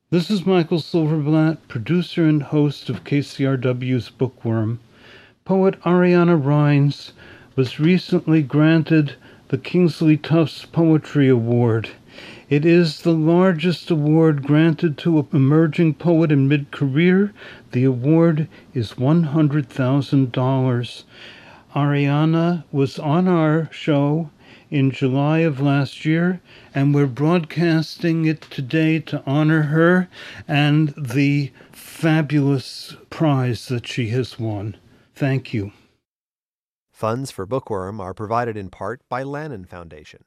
This is Michael Silverblatt, producer and host of KCRW's Bookworm. Poet Ariana Rines was recently granted the Kingsley Tufts Poetry Award. It is the largest award granted to an emerging poet in mid-career. The award is $100,000. Ariana was on our show in July of last year, and we're broadcasting it today to honor her and the fabulous prize that she has won. Thank you. Funds for Bookworm are provided in part by Lannan Foundation.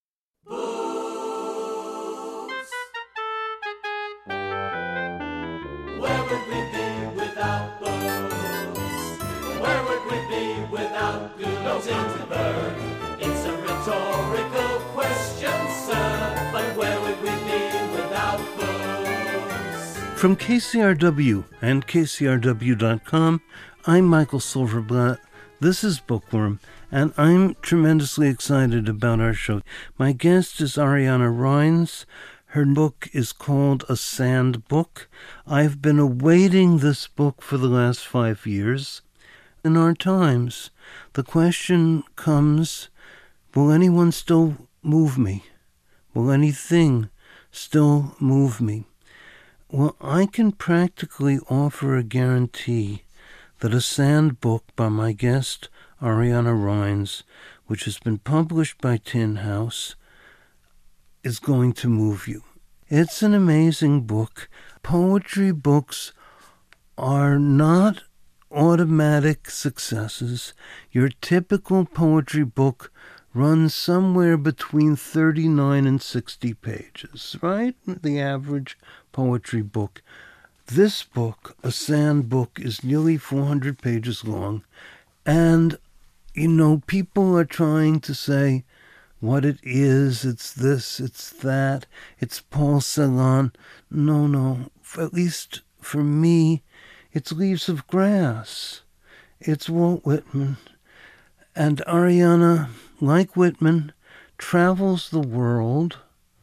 Where would we be without books? Where would we be without Gutenberg? It's a rhetorical question, sir, but where would we be without books? From KCRW and KCRW.com, I'm Michael Silverblatt. This is Bookworm, and I'm tremendously excited about our show. My guest is Ariana Rines. Her book is called A Sand Book. I've been awaiting this book for the last 5 years. In our times, the question comes, will anyone still move me? Will anything still move me? Well, I can practically offer a guarantee that A Sand Book by my guest, Ariana Rines, which has been published by Tin House, is going to move you. It's an amazing book. Poetry books are not automatic successes. Your typical poetry book runs somewhere between 39 and 60 pages, right? The average poetry book. This book, A Sand Book, is nearly 400 pages long. And, people are trying to say what it is. It's this, it's that, it's Paul Celan. No. At least for me, it's Leaves of Grass. It's Walt Whitman. And Ariana, like Whitman, travels the world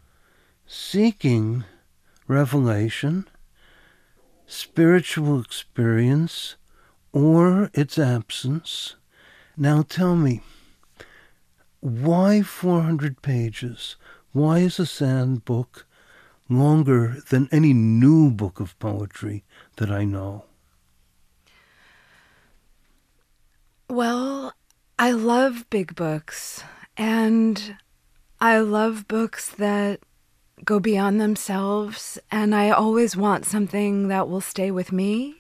seeking revelation, spiritual experience, or its absence. Now tell me, why 400 pages? Why is A Sand Book longer than any new book of poetry that I know? Well, I love big books, and I love books that go beyond themselves, and I always want something that will stay with me.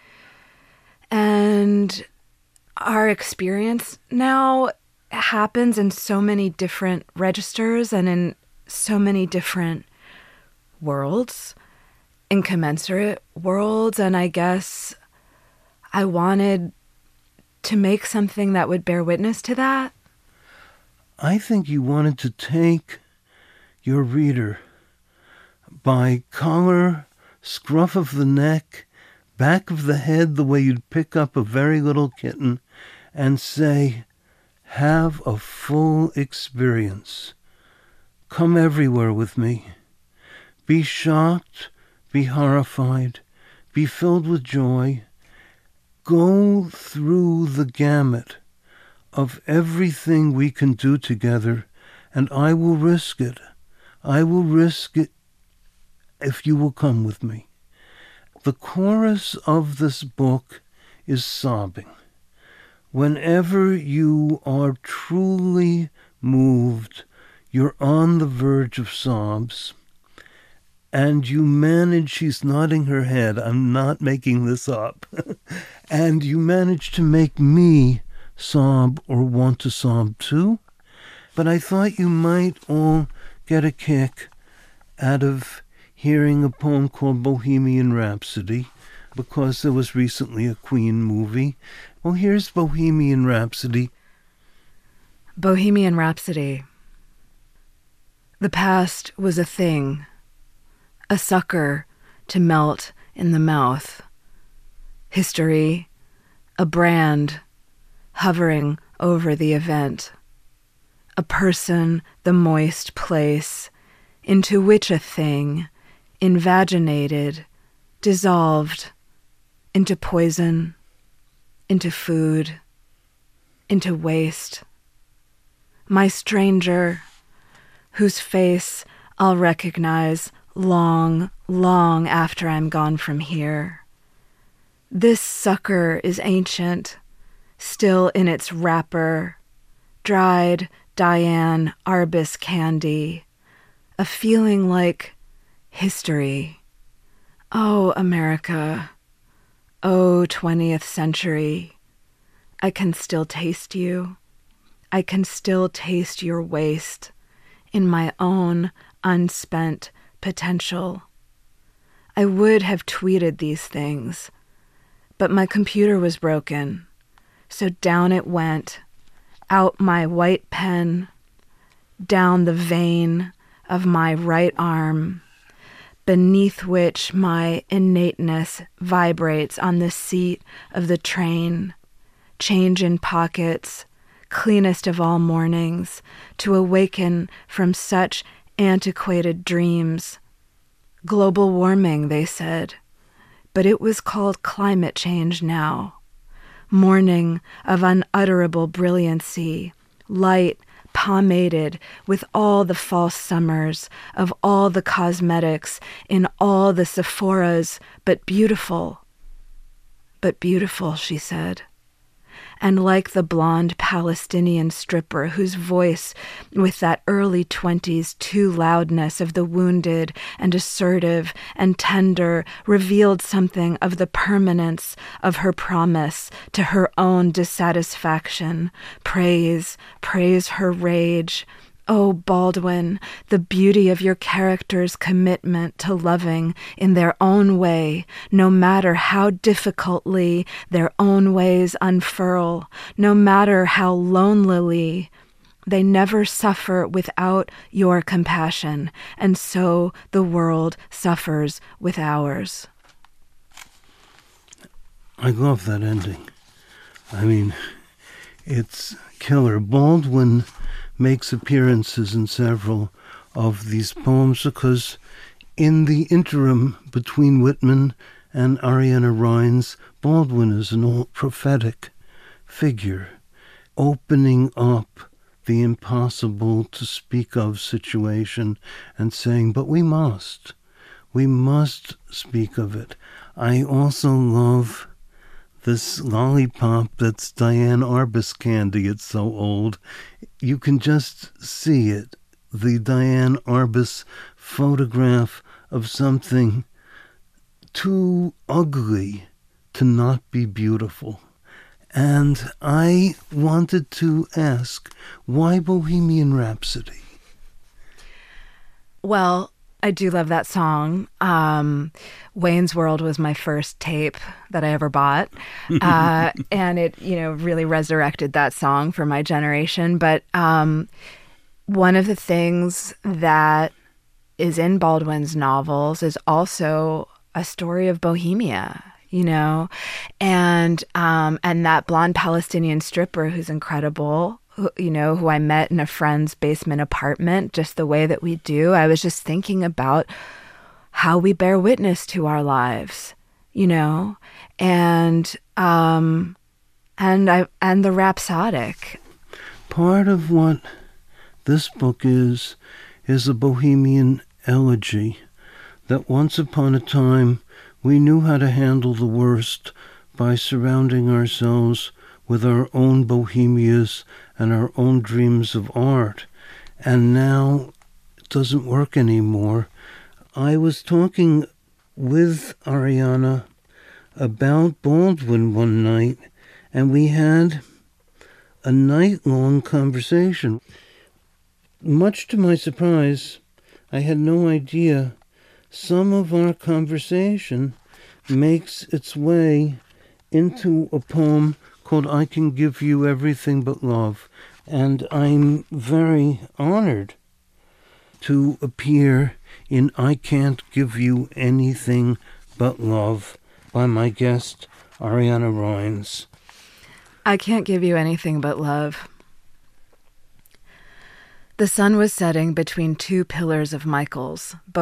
And our experience now happens in so many different registers and in so many different worlds, incommensurate worlds, and I guess I wanted to make something that would bear witness to that. I think you wanted to take your reader by collar, scruff of the neck, back of the head, the way you'd pick up a very little kitten, and say, have a full experience. Come everywhere with me. Be shocked, be horrified, be filled with joy. Go through the gamut of everything we can do together, and I will risk it. I will risk it if you will come with me. The chorus of this book is sobbing. Whenever you are truly moved, you're on the verge of sobs, and you manage, she's nodding her head, I'm not making this up, and you manage to make me sob or want to sob too. But I thought you might all get a kick out of hearing a poem called Bohemian Rhapsody, because there was recently a Queen movie. Well, here's Bohemian Rhapsody. Bohemian Rhapsody. The past was a thing, a sucker to melt in the mouth. History, a brand hovering over the event. A person, the moist place, into which a thing invaginated, dissolved into poison, into food, into waste. My stranger, whose face I'll recognize long, long after I'm gone from here. This sucker is ancient, still in its wrapper, dried Diane Arbus candy, a feeling like history. Oh, America. Oh, 20th century. I can still taste you. I can still taste your waste in my own unspent potential. I would have tweeted these things, but my computer was broken, so down it went, out my white pen, down the vein of my right arm, beneath which my innateness vibrates on the seat of the train, change in pockets, cleanest of all mornings, to awaken from such antiquated dreams. Global warming, they said, but it was called climate change now. Morning of unutterable brilliancy, light pomaded with all the false summers of all the cosmetics in all the Sephoras, but beautiful, she said. And like the blonde Palestinian stripper whose voice, with that early 20s too loudness of the wounded and assertive and tender, revealed something of the permanence of her promise to her own dissatisfaction. Praise her rage. Oh, Baldwin, the beauty of your character's commitment to loving in their own way, no matter how difficultly their own ways unfurl, no matter how lonelily. They never suffer without your compassion, and so the world suffers with ours. I love that ending. I mean, it's killer. Baldwin makes appearances in several of these poems because in the interim between Whitman and Ariana Rines, Baldwin is an old prophetic figure, opening up the impossible to speak of situation and saying, but we must speak of it. I also love this lollipop that's Diane Arbus candy. It's so old. You can just see it. The Diane Arbus photograph of something too ugly to not be beautiful. And I wanted to ask, why Bohemian Rhapsody? Well, I do love that song. Wayne's World was my first tape that I ever bought. And it, really resurrected that song for my generation. But one of the things that is in Baldwin's novels is also a story of Bohemia, and that blonde Palestinian stripper who's incredible, who I met in a friend's basement apartment, just the way that we do. I was just thinking about how we bear witness to our lives, and the rhapsodic. Part of what this book is a Bohemian elegy, that once upon a time we knew how to handle the worst by surrounding ourselves with our own bohemias and our own dreams of art. And now it doesn't work anymore. I was talking with Ariana about Baldwin one night, and we had a night-long conversation. Much to my surprise, I had no idea some of our conversation makes its way into a poem called I Can Give You Everything But Love. And I'm very honored to appear in I Can't Give You Anything But Love by my guest, Ariana Rines. I can't give you anything but love. The sun was setting between two pillars of Michael's, both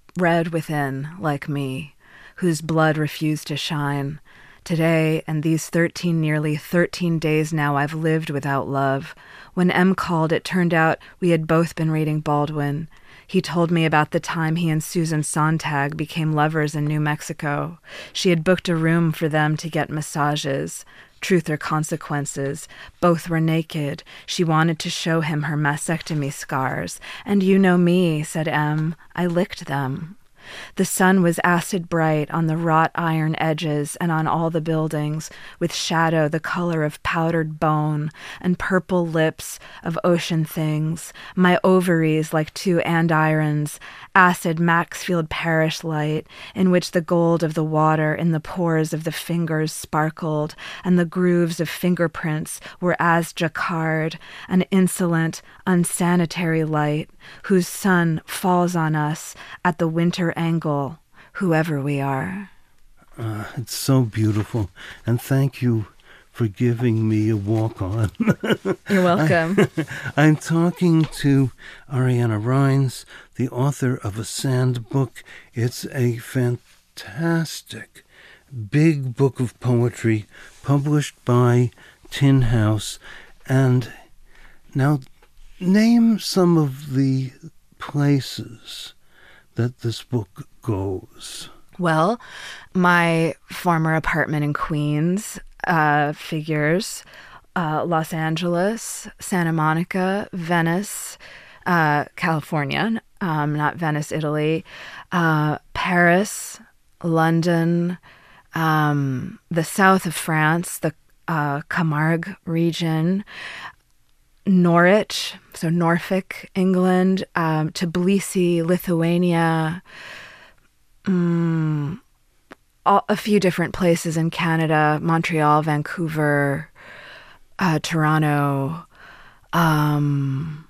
red within, like me, whose blood refused to shine. Today, and these nearly 13 days now, I've lived without love. When M called, it turned out we had both been reading Baldwin. He told me about the time he and Susan Sontag became lovers in New Mexico. She had booked a room for them to get massages. Truth or consequences. Both were naked. She wanted to show him her mastectomy scars. And you know me, said M. I licked them. The sun was acid bright on the wrought iron edges and on all the buildings, with shadow the color of powdered bone and purple lips of ocean things, my ovaries like two andirons, acid Maxfield Parrish light, in which the gold of the water in the pores of the fingers sparkled, and the grooves of fingerprints were as jacquard, an insolent, unsanitary light, whose sun falls on us at the winter angle, whoever we are. It's so beautiful, and thank you for giving me a walk-on. You're welcome. I'm talking to Ariana Reines, the author of A Sand Book. It's a fantastic, big book of poetry published by Tin House. And now, name some of the places that this book goes. Well, my former apartment in Queens figures Los Angeles, Santa Monica, Venice, California, not Venice, Italy, Paris, London, the south of France, the Camargue region, Norwich, so Norfolk, England, Tbilisi, Lithuania, a few different places in Canada, Montreal, Vancouver, Toronto. I'm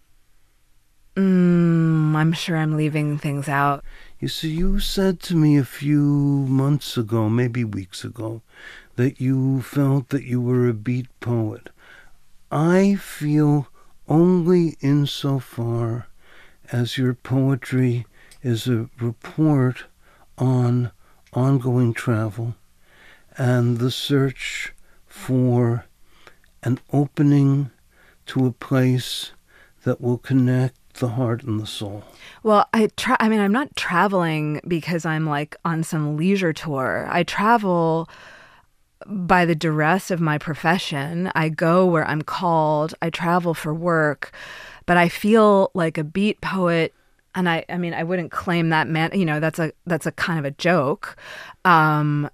sure I'm leaving things out. You see, you said to me a few months ago, maybe weeks ago, that you felt that you were a beat poet. I feel only insofar as your poetry is a report on ongoing travel and the search for an opening to a place that will connect the heart and the soul. Well, I'm not traveling because I'm like on some leisure tour. I travel by the duress of my profession. I go where I'm called. I travel for work, but I feel like a beat poet. And I wouldn't claim that, that's a kind of a joke. I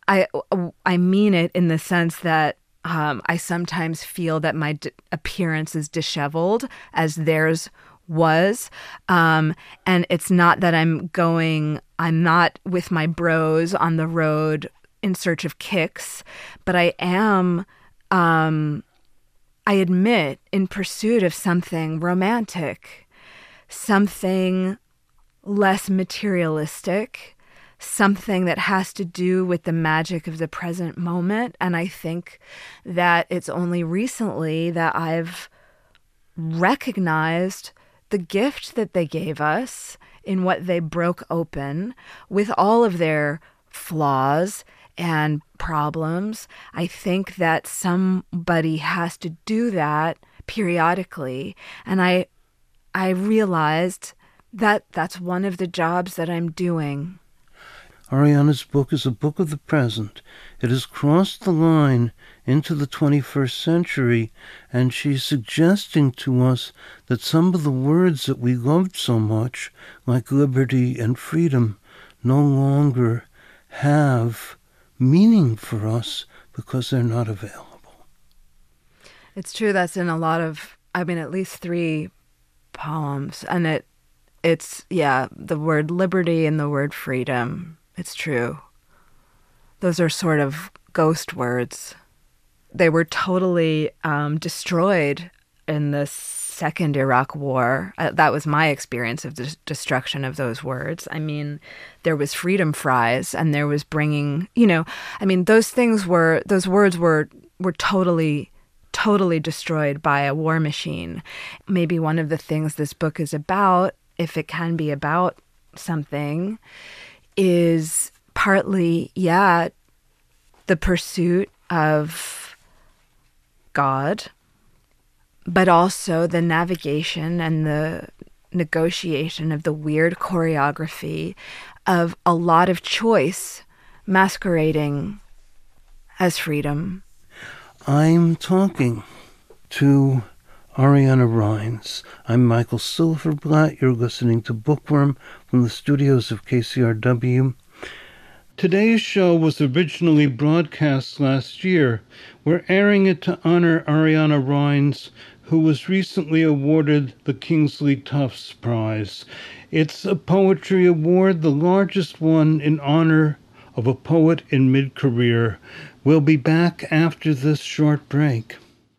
mean it in the sense that I sometimes feel that my appearance is disheveled as theirs was. And it's not that I'm not with my bros on the road in search of kicks, but I am, I admit, in pursuit of something romantic, something less materialistic, something that has to do with the magic of the present moment. And I think that it's only recently that I've recognized the gift that they gave us in what they broke open with all of their flaws and problems. I think that somebody has to do that periodically. And I realized that that's one of the jobs that I'm doing. Ariana's book is a book of the present. It has crossed the line into the 21st century, and she's suggesting to us that some of the words that we loved so much, like liberty and freedom, no longer have meaning for us because they're not available. It's true. That's in a lot of, at least 3 poems. And it's the word liberty and the word freedom. It's true. Those are sort of ghost words. They were totally destroyed in the second Iraq War. That was my experience of the destruction of those words. There was freedom fries, and there was bringing, those words were totally destroyed by a war machine. Maybe one of the things this book is about, if it can be about something is partly, the pursuit of God, but also the navigation and the negotiation of the weird choreography of a lot of choice masquerading as freedom. I'm talking to Ariana Rines. I'm Michael Silverblatt. You're listening to Bookworm from the studios of KCRW. Today's show was originally broadcast last year. We're airing it to honor Ariana Rines, who was recently awarded the Kingsley Tufts Prize. It's a poetry award, the largest one in honor of a poet in mid-career. We'll be back after this short break.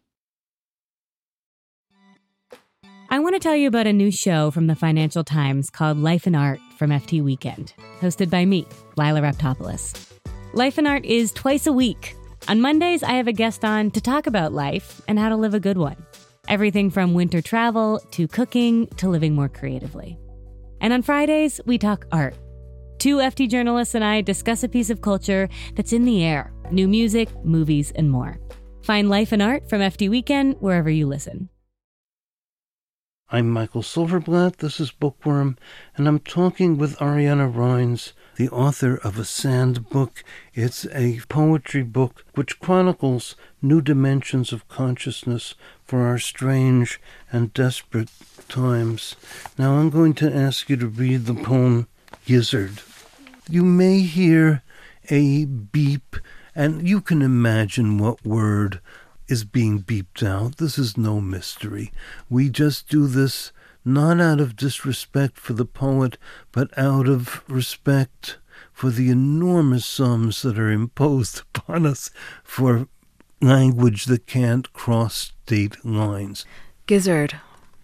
I want to tell you about a new show from the Financial Times called Life and Art from FT Weekend, hosted by me, Lila Raptopoulos. Life and Art is twice a week. On Mondays, I have a guest on to talk about life and how to live a good one. Everything from winter travel to cooking to living more creatively. And on Fridays, we talk art. Two FT journalists and I discuss a piece of culture that's in the air, new music, movies, and more. Find Life and Art from FT Weekend wherever you listen. I'm Michael Silverblatt, this is Bookworm, and I'm talking with Ariana Rines, the author of A Sand Book. It's a poetry book which chronicles new dimensions of consciousness for our strange and desperate times. Now I'm going to ask you to read the poem Gizzard. You may hear a beep, and you can imagine what word is being beeped out. This is no mystery. We just do this not out of disrespect for the poet, but out of respect for the enormous sums that are imposed upon us for language that can't cross state lines. Gizzard.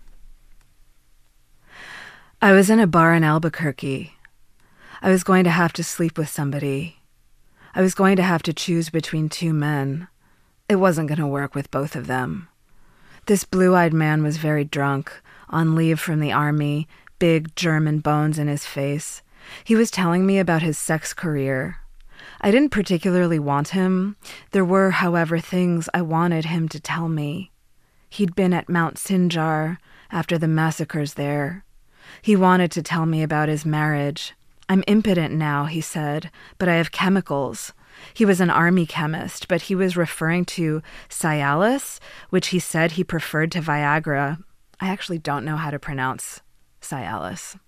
I was in a bar in Albuquerque. I was going to have to sleep with somebody. I was going to have to choose between two men. It wasn't going to work with both of them. This blue-eyed man was very drunk, on leave from the army, big German bones in his face. He was telling me about his sex career. I didn't particularly want him. There were, however, things I wanted him to tell me. He'd been at Mount Sinjar after the massacres there. He wanted to tell me about his marriage. I'm impotent now, he said, but I have chemicals. He was an army chemist, but he was referring to Cialis, which he said he preferred to Viagra. I actually don't know how to pronounce Cialis.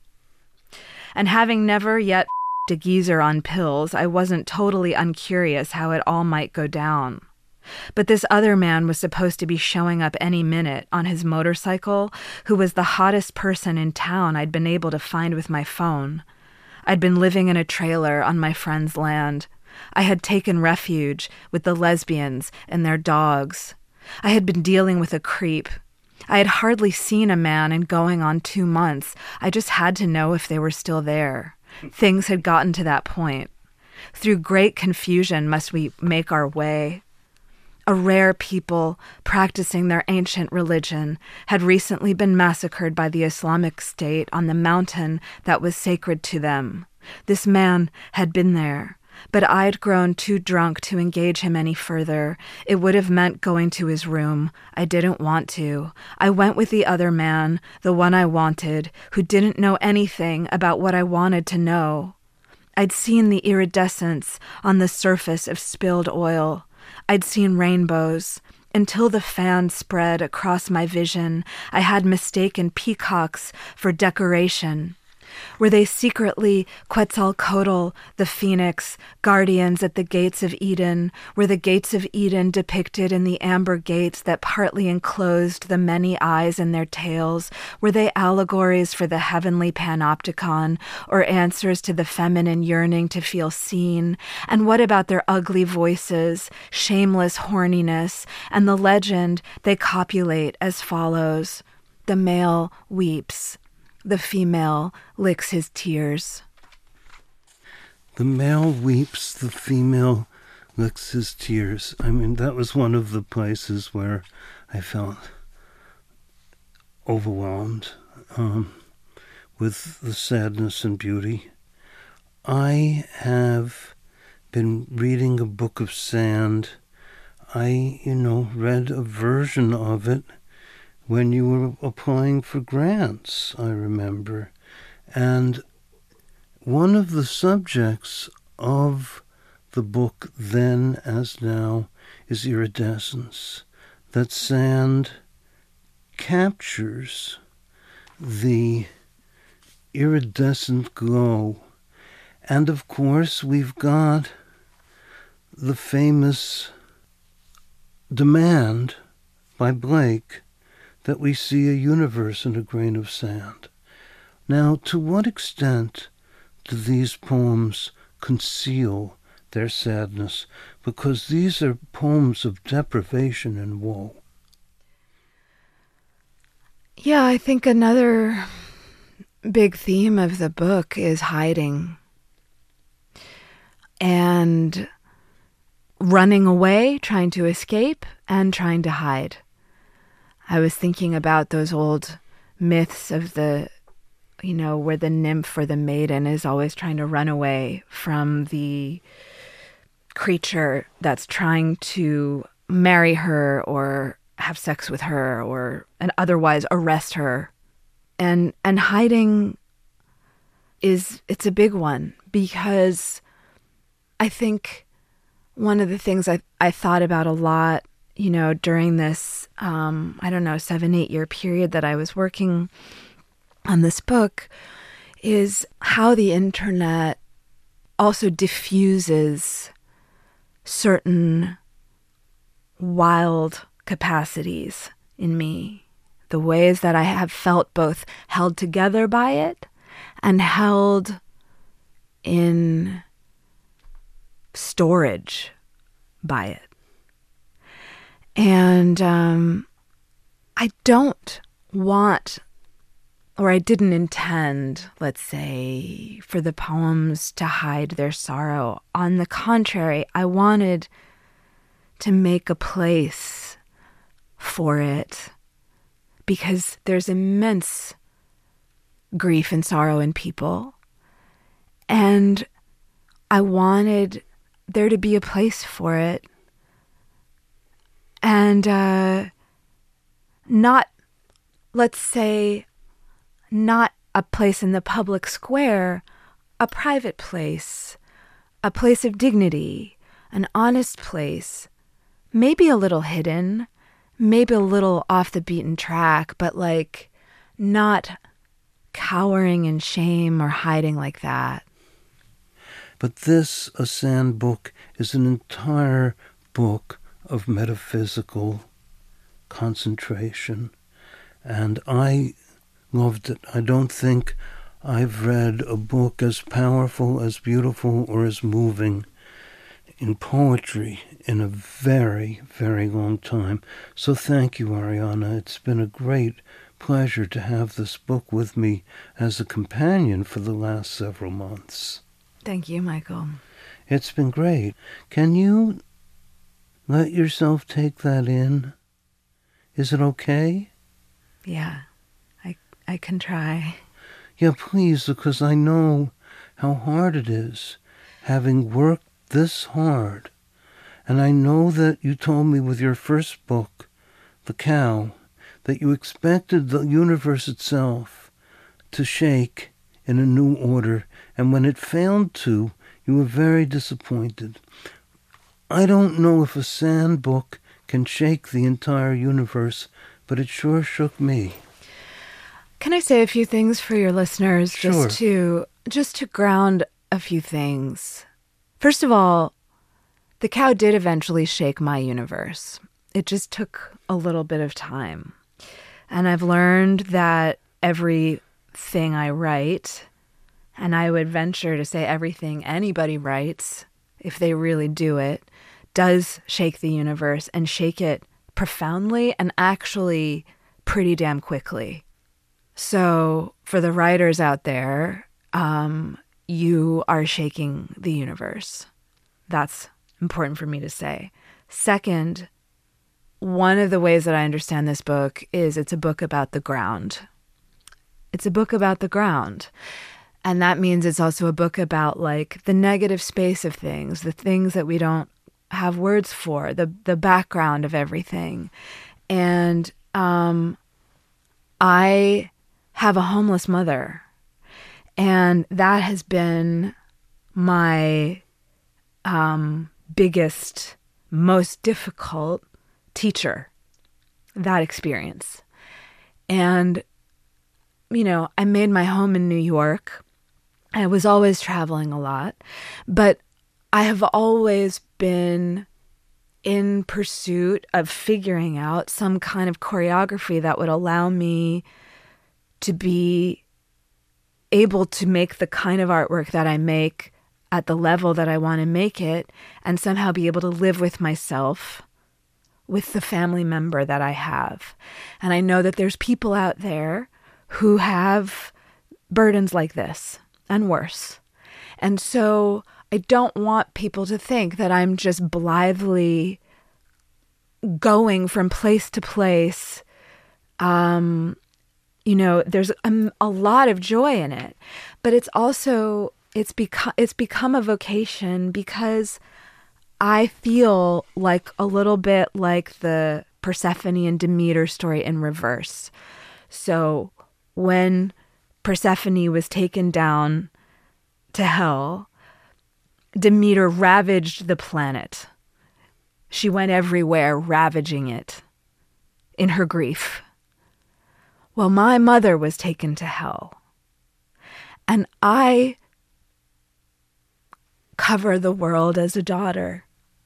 And having never yet a geezer on pills, I wasn't totally uncurious how it all might go down. But this other man was supposed to be showing up any minute on his motorcycle, who was the hottest person in town I'd been able to find with my phone. I'd been living in a trailer on my friend's land. I had taken refuge with the lesbians and their dogs. I had been dealing with a creep. I had hardly seen a man in going on 2 months. I just had to know if they were still there. Things had gotten to that point. Through great confusion must we make our way. A rare people practicing their ancient religion had recently been massacred by the Islamic State on the mountain that was sacred to them. This man had been there, but I'd grown too drunk to engage him any further. It would have meant going to his room. I didn't want to. I went with the other man, the one I wanted, who didn't know anything about what I wanted to know. I'd seen the iridescence on the surface of spilled oil. I'd seen rainbows. Until the fan spread across my vision, I had mistaken peacocks for decoration. Were they secretly Quetzalcoatl, the phoenix, guardians at the gates of Eden? Were the gates of Eden depicted in the amber gates that partly enclosed the many eyes in their tails? Were they allegories for the heavenly panopticon, or answers to the feminine yearning to feel seen? And what about their ugly voices, shameless horniness, and the legend they copulate as follows? The male weeps. The female licks his tears. The male weeps, the female licks his tears. I mean, that was one of the places where I felt overwhelmed with the sadness and beauty. I have been reading a book of sand. I, read a version of it when you were applying for grants, I remember. And one of the subjects of the book, then as now, is iridescence. That sand captures the iridescent glow. And of course, we've got the famous demand by Blake that we see a universe in a grain of sand. Now, to what extent do these poems conceal their sadness? Because these are poems of deprivation and woe. Yeah, I think another big theme of the book is hiding and running away, trying to escape, and trying to hide. I was thinking about those old myths of where the nymph or the maiden is always trying to run away from the creature that's trying to marry her or have sex with her and otherwise arrest her. And hiding it's a big one, because I think one of the things I thought about a lot, during this, 7-8 year period that I was working on this book, is how the internet also diffuses certain wild capacities in me. The ways that I have felt both held together by it and held in storage by it. And I don't want, or I didn't intend, let's say, for the poems to hide their sorrow. On the contrary, I wanted to make a place for it, because there's immense grief and sorrow in people. And I wanted there to be a place for it. And not, let's say, not a place in the public square, a private place, a place of dignity, an honest place, maybe a little hidden, maybe a little off the beaten track, but not cowering in shame or hiding like that. But this, A Sand Book, is an entire book of metaphysical concentration. And I loved it. I don't think I've read a book as powerful, as beautiful, or as moving in poetry in a very, very long time. So thank you, Ariana. It's been a great pleasure to have this book with me as a companion for the last several months. Thank you, Michael. It's been great. Can you let yourself take that in? Is it okay? Yeah, I can try. Yeah, please, because I know how hard it is, having worked this hard. And I know that you told me with your first book, The Cow, that you expected the universe itself to shake in a new order, and when it failed to, you were very disappointed. I don't know if A Sand Book can shake the entire universe, but it sure shook me. Can I say a few things for your listeners? Sure. Just to ground a few things. First of all, The Cow did eventually shake my universe. It just took a little bit of time. And I've learned that everything I write, and I would venture to say everything anybody writes, if they really do it, does shake the universe, and shake it profoundly and actually pretty damn quickly. So for the writers out there, you are shaking the universe. That's important for me to say. Second, one of the ways that I understand this book is it's a book about the ground. it's a book about the ground. And that means it's also a book about like the negative space of things, the things that we don't have words for, the background of everything. And I have a homeless mother, and that has been my biggest, most difficult teacher, that experience. And, you know, I made my home in New York. I was always traveling a lot, but I have always been in pursuit of figuring out some kind of choreography that would allow me to be able to make the kind of artwork that I make at the level that I want to make it, and somehow be able to live with myself, with the family member that I have. And I know that there's people out there who have burdens like this and worse. And so I don't want people to think that I'm just blithely going from place to place. You know, there's a lot of joy in it, but it's also, it's become a vocation because I feel like a little bit like the Persephone and Demeter story in reverse. So when Persephone was taken down to hell, Demeter ravaged the planet. She went everywhere, ravaging it in her grief. Well, my mother was taken to hell, and I cover the world as a daughter.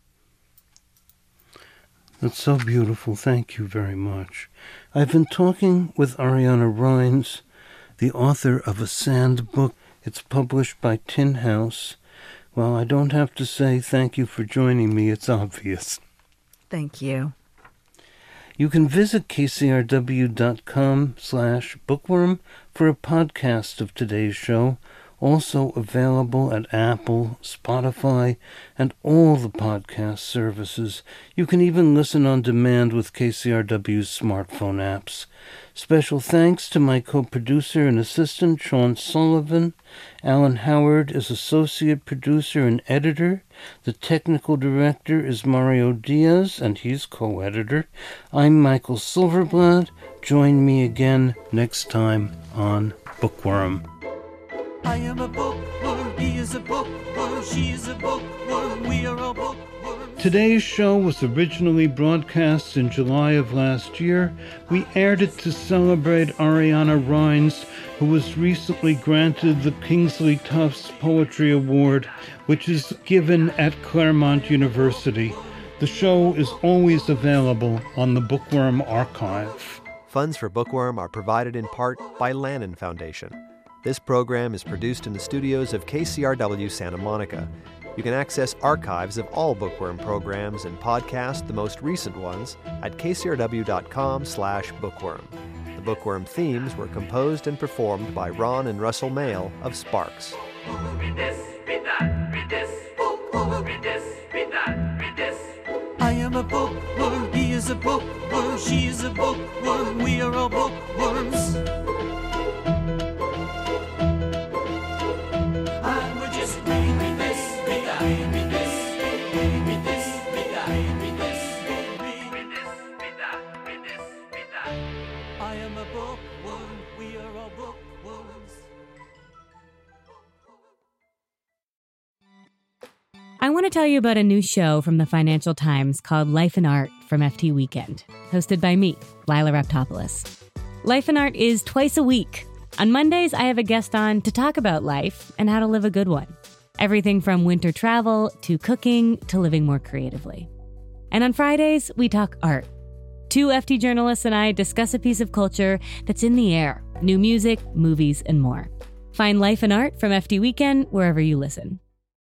That's so beautiful. Thank you very much. I've been talking with Ariana Rines, the author of A Sand Book. It's published by Tin House. Well, I don't have to say thank you for joining me. It's obvious. Thank you. You can visit kcrw.com/bookworm for a podcast of today's show, also available at Apple, Spotify, and all the podcast services. You can even listen on demand with KCRW's smartphone apps. Special thanks to my co-producer and assistant, Sean Sullivan. Alan Howard is associate producer and editor. The technical director is Mario Diaz, and he's co-editor. I'm Michael Silverblatt. Join me again next time on Bookworm. I am a bookworm, he is a bookworm, she is a bookworm, we are all bookworms. Today's show was originally broadcast in July of last year. We aired it to celebrate Ariana Rines, who was recently granted the Kingsley Tufts Poetry Award, which is given at Claremont University. The show is always available on the Bookworm Archive. Funds for Bookworm are provided in part by Lannan Foundation. This program is produced in the studios of KCRW Santa Monica. You can access archives of all Bookworm programs and podcast the most recent ones at kcrw.com/bookworm. The Bookworm themes were composed and performed by Ron and Russell Mail of Sparks. Read this, read that, read this, read this, read that, read this. I am a bookworm, he is a bookworm, she is a bookworm, we are all bookworms. And we're just read this, read that, read this, read this, read that, read this, read this, read that, read this, read that. I am a bookworm, we are all bookworms. I want to tell you about a new show from the Financial Times called Life and Art from FT Weekend, hosted by me, Lila Raptopoulos. Life and Art is twice a week. On Mondays, I have a guest on to talk about life and how to live a good one. Everything from winter travel to cooking to living more creatively. And on Fridays, we talk art. Two FT journalists and I discuss a piece of culture that's in the air, new music, movies, and more. Find Life and Art from FT Weekend wherever you listen.